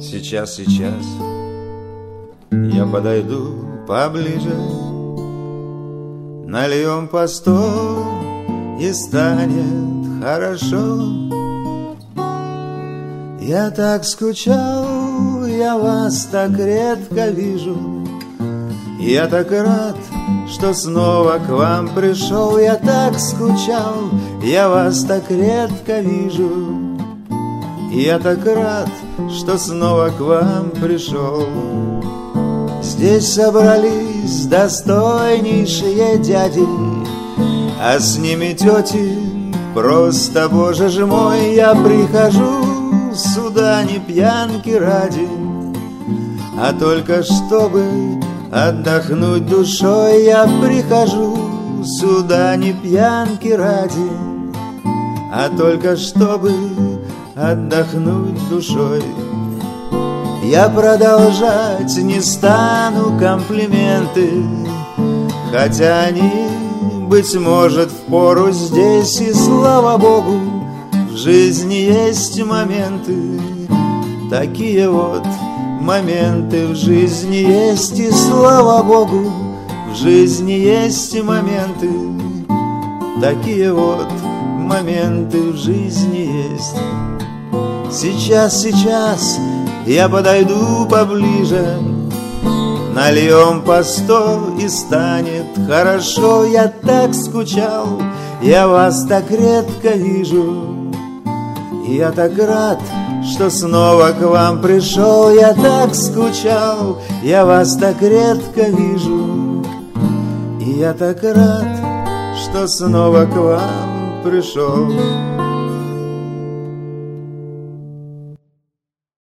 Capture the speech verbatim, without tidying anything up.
Сейчас, сейчас я подойду поближе, нальем по сто, и станет хорошо. Я так скучал, я вас так редко вижу. Я так рад, что снова к вам пришел. Я так скучал, я вас так редко вижу. Я так рад, что снова к вам пришел. Здесь собрались достойнейшие дяди, а с ними тети. Просто, Боже ж мой, я прихожу сюда не пьянки ради, а только чтобы отдохнуть душой. Я прихожу сюда не пьянки ради, а только чтобы отдохнуть душой. Я продолжать не стану комплименты, хотя они, быть может, впору здесь. И слава Богу, в жизни есть моменты, такие вот моменты в жизни есть. И слава Богу, в жизни есть моменты, такие вот моменты в жизни есть. Сейчас, сейчас я подойду поближе, нальем по сто, и станет хорошо. Я так скучал, я вас так редко вижу. Я так рад, что снова к вам пришел. Я так скучал, я вас так редко вижу. И я так рад, что снова к вам пришел.